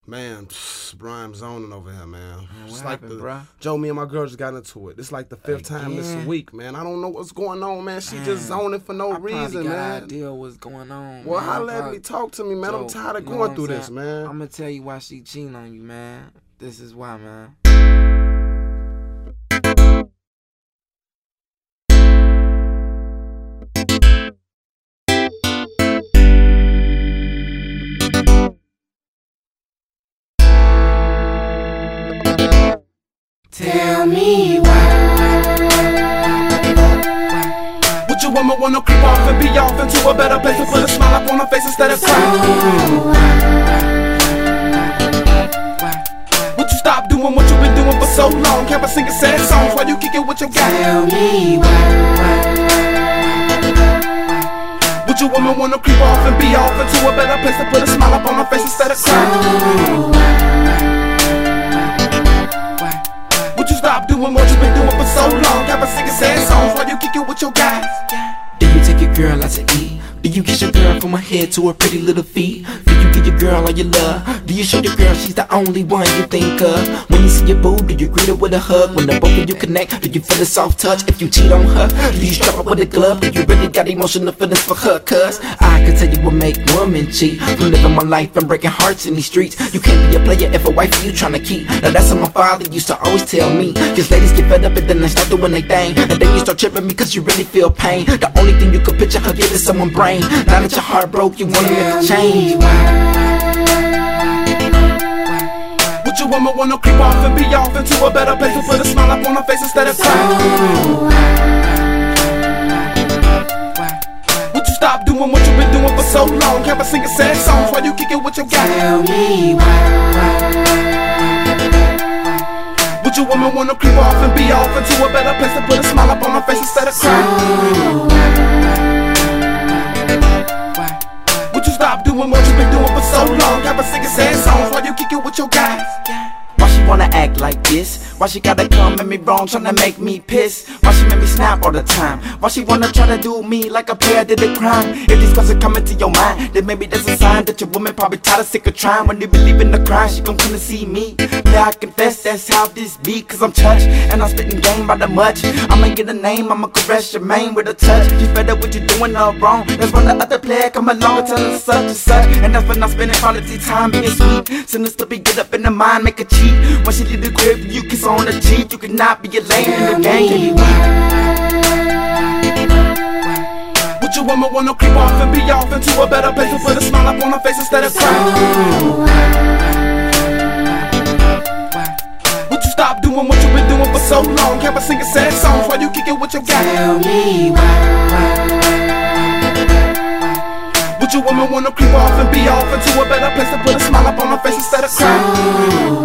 Man, Brian zoning over here, man. What happened, bro? Joe, me and my girl just got into it. It's like the fifth time this week, man. I don't know what's going on, man. She just zoning for no reason, man. I idea what's going on. Well, holla me, talk to me, man. Joe, I'm tired of going through this, man. I'm gonna tell you why she cheating on you, man. This is why, man. Tell me why. Would your woman wanna creep off and be off into a better place and put a smile up on her face instead of crying? Would you stop doing what you've been doing for so long? Can't but singing sad songs while you kick it with your guy? Tell me why. Would your woman wanna creep off and be off into a better place and put a smile up on her face instead of crying? Would you stop doing what you've been doing for so long? Can't but singing sad songs while you kick it with your guys? Do you take your girl out to eat? Do you kiss your girl from her head to her pretty little feet? Do you give your girl all your love? Do you show your girl she's the only one you think of? When you see your boo, do you greet her with a hug? When the both of you connect, do you feel a soft touch? If you cheat on her, do you strap her with a glove? Do you really got emotional feelings for her? Cause I can tell you what make women cheat. From living my life and breaking hearts in these streets. You can't be a player if a wife you tryna keep. Now that's what my father used to always tell me. Cause ladies get fed up and then they start doing their thing. And then you start tripping because you really feel pain. The only thing you could picture her give is someone brain. Now that your heart broke, you wanna make a change. Would your woman wanna creep off and be off into a better place and put a smile up on her face instead of crying? Would you stop doing what you've been doing for so long? Can't but singing sad songs while you kick it with your guy? Tell me why. Would your woman wanna creep off and be off into a better place and put a smile up on her face instead of crying? Would you stop doing what you've been doing for so long? Can't but singing sad songs while you kick it with your guys? Why she wanna act like this? Why she gotta come at me wrong, tryna make me piss? Why she make me snap all the time? Why she wanna try to do me like a player did a crime? If these questions come into your mind, then maybe that's a sign that your woman probably tired of sick of trying. When you believe in the crime, she gon' come to see me. Yeah, I confess that's how this be, cause I'm touched and I'm spitting game by the much. I'ma get a name, I'ma caress your mane with a touch. You fed up what you doing all wrong. That's when the other player come along and tell her such and such. And that's when I'm spending quality time being sweet. Sinister be get up in the mind, make a cheat. When she leave the crib, you kiss on the cheek. You cannot be a lame in the game. Would your woman wanna creep off and be off into a better place and put a smile up on her face instead of crying? Would you stop doing what you've been doing for so long? Can't but singing sad songs while you kick it with your guy? Tell me why. Would your woman wanna creep off and be off into a better place and put a smile up on her face instead of crying?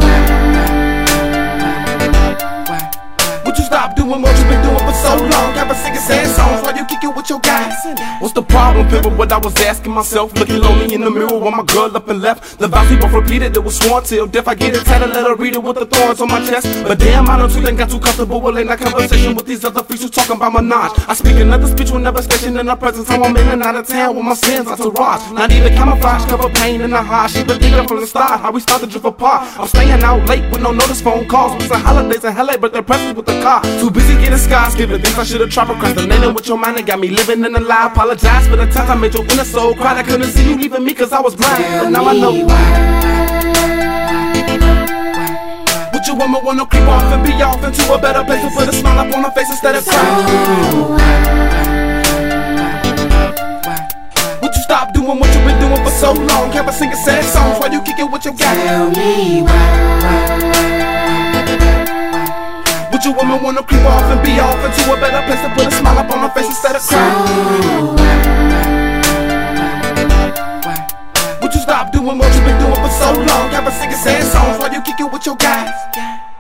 Would you stop doing what you've been doing for so long? Can't but singing sad songs while you kick it with your guys? What's the problem, people? What I was asking myself, looking lonely in the mirror while my girl up and left. The vows we both repeated, it was sworn till death. I get it tatted, let her read it with the thorns on my chest. But damn, I don't too think got too comfortable with late night conversation with these other freaks who talking about menage. I speak another speech whenever stationed in her presence. How I'm in and out of town with my sins entourage. Not even camouflage, cover pain in the heart. She been thinking from the start how we started to drift apart. I'm staying out late with no notice phone calls. It's the holidays in LA, but they're presents with the car. Too busy getting scars, giving things I should've tried procrastinating with your mind and got me living in a lie. Apologize for the times I made your inner soul cry. I couldn't see you leaving me cause I was blind, but now I know. Would your woman wanna creep off and be off into a better place and put a smile up on her face instead of crying? Would you stop doing what you've been doing for so long? Can't but singing sad songs while you kick it with your guy? Tell me why. Would your woman wanna creep off and be off into a better place and put a smile up on her face instead of crying? Would you stop doing what you've been doing for so long? Can't but singing sad songs while you kick it with your guys?